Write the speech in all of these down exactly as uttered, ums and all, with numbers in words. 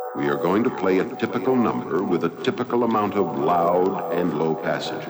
We are going to play a typical number with a typical amount of loud and low passage.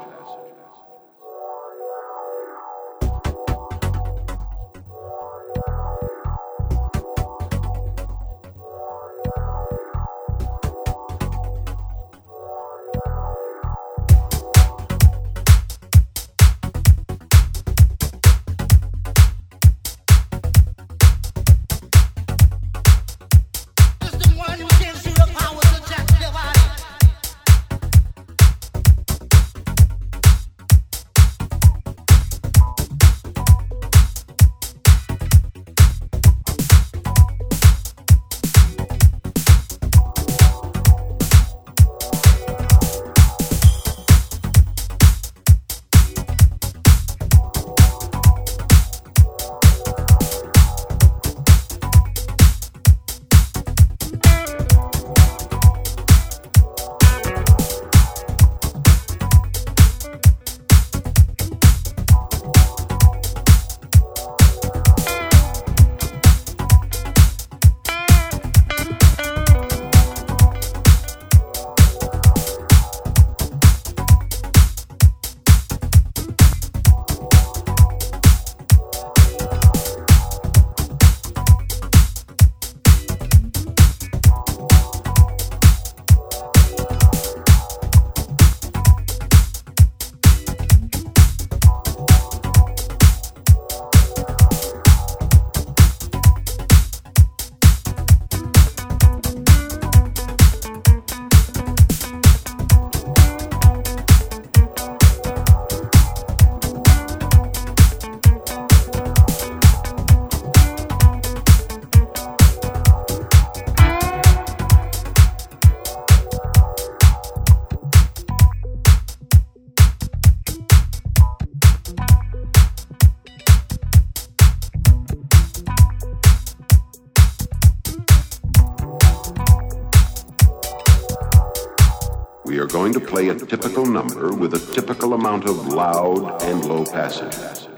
We are going to play a typical number with a typical amount of loud and low passage.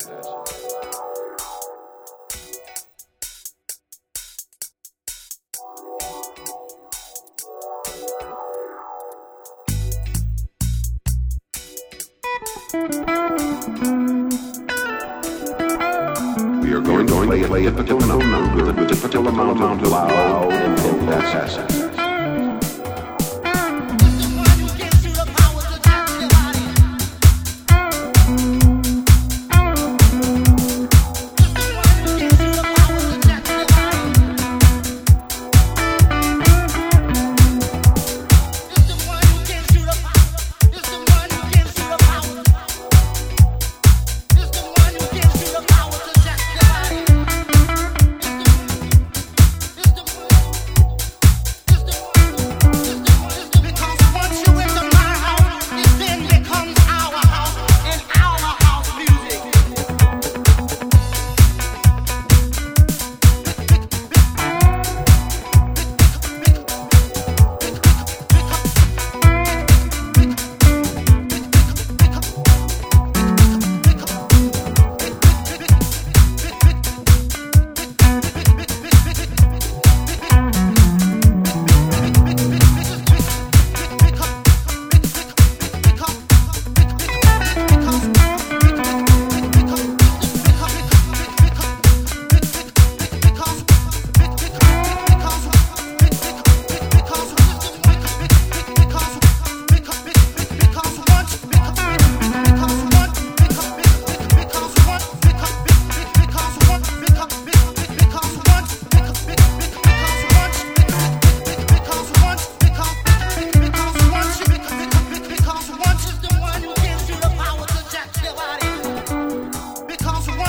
We are going to play, play a typical number with a typical amount of loud and low passage.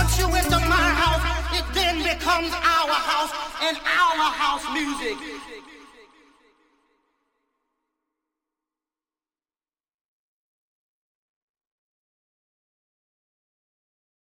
Comes our house and our house music.